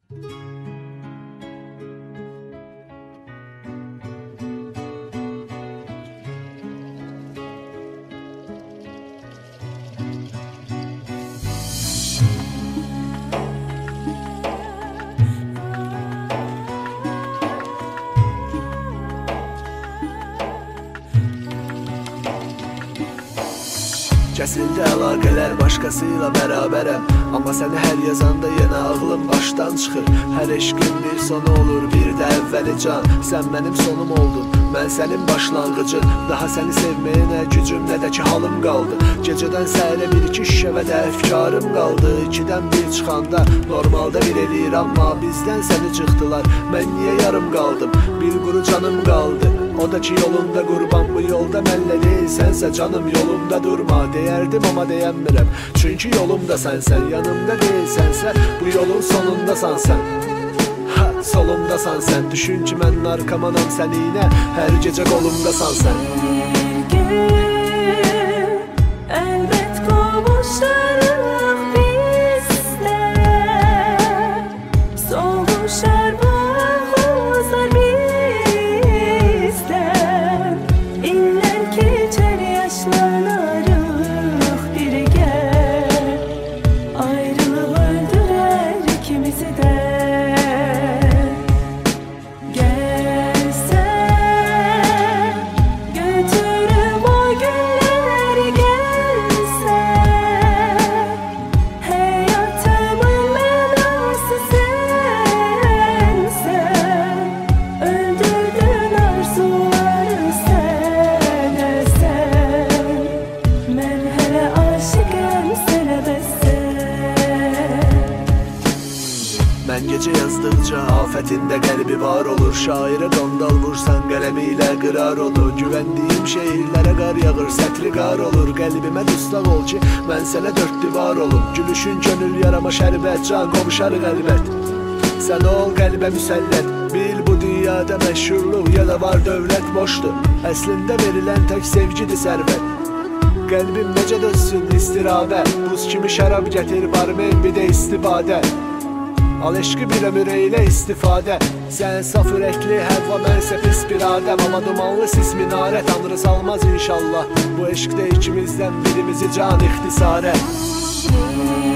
Kəsildi əlaqələr başqasıyla bərabərəm, amma səni hər yazanda yenə ağlım başdan çıxır. Hər eşqin bir sonu olur, bir də əvvəli can. Sən mənim sonum oldun, mən sənin başlanğıcın. Daha səni sevməyə nə gücüm, nə də ki halım qaldı. Gecədən səhərə bir-iki şişə və də əfkarım qaldı. İkidən bir çıxanda normalda bir eləyir, amma bizdən səni çıxdılar. Mən niyə yarım qaldım, bir quru canım qaldı. O da ki yolunda qurban, bu yolda mənlə deyil, sənsə canım yolumda durma. Deyərdim amma deyəmirəm, çünki yolumda sənsən. Yanımda deyilsənsə, bu yolun sonundasan sən. Solumdasan sən, düşün ki mən narkomanam səninə, hər gecə qolumdasan sən. Bir gün əlbət qovuşarıq bizdə, soğuşar bağlar bizdə. İllər keçər, yaşlanarıq birgə, ayrılıq öldürər ikimizi də. Mən gecə yazdıqca afətində qəlbi var olur. Şairə qandal vursan qələmi ilə qırar olur. Güvəndiyim şehirlərə qar yağır, sətri qar olur. Qəlbimə dustaq ol ki, mən sənə dörd divar olum. Gülüşün könül yarama şərbət, can qovuşarıq əlbət. Sən ol qəlbə müsəllət, bil bu dünyada məşhurluq ya da var dövlət boşdur. Əslində verilən tək sevgidir sərvət. Qəlbim necə dözsün istirabə, buz kimi şərab gətir, barmen bir də istifadə. Al eşqi bir ömür eylə istifadə. Sən saf ürəkli həvva, mənsə pis bir adəm. Amma dumanlı sis minarə, tanrı salmaz inşallah. Bu eşqdə ikimizdən birimizi can ixtisarə.